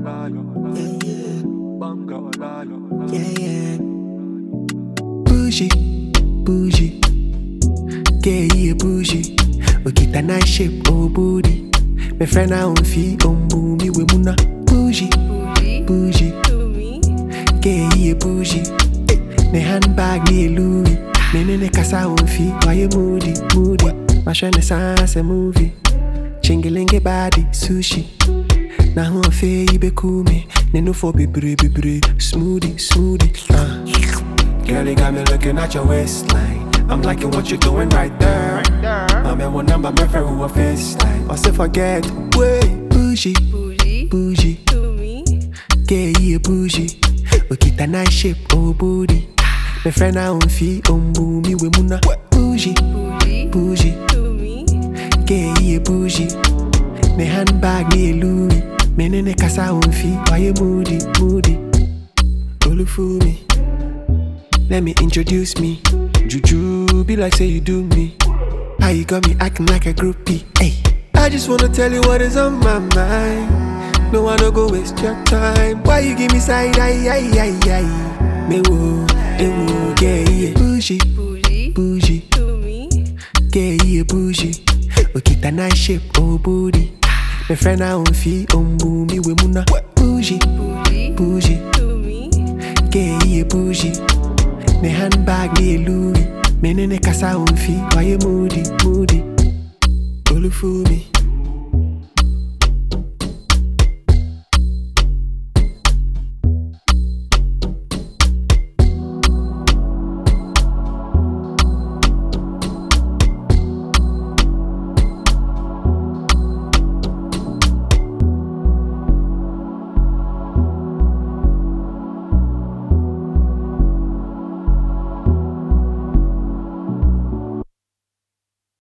Yeah. Bougie, bougie. Yeah, yeah, bougie. We get a nice shape, oh booty. My friend I on fee, on boomy, we muna. Bougie, bougie. Yeah, yeah, bougie. Ne handbag, ne Louis. Ne casa on fee, why you moody, moody. My shine is a movie. Chingilinge body, sushi. Na who a fe you be cool me. Ne no for be smoothie. Girl, you got me looking at your waistline. I'm liking what you're doing right there. I'm in one number, my friend who a FaceTime. I say forget, wait, bougie. Yeah, yeah, bougie. We get a nice shape, oh booty. My friend I on fee, on boomy, we muna. Bougie. Yeah, yeah, bougie. Ne handbag, ne Louis. Me ne casa on fee, why you moody. Olufu me. Let me introduce me. Juju, be like say you do me. How you got me acting like a groupie? Hey, I just wanna tell you what is on my mind. No, I don't go waste your time. Why you give me side eye? Me woo, yeah. Bougie. Yeah, bougie. We get a nice shape, oh booty. My friend I on fee, on boomy, we muna. Bougie. Yeah, bougie. Ne handbag, ne Louis. Me ne casa on fee, why you moody. Olufu me.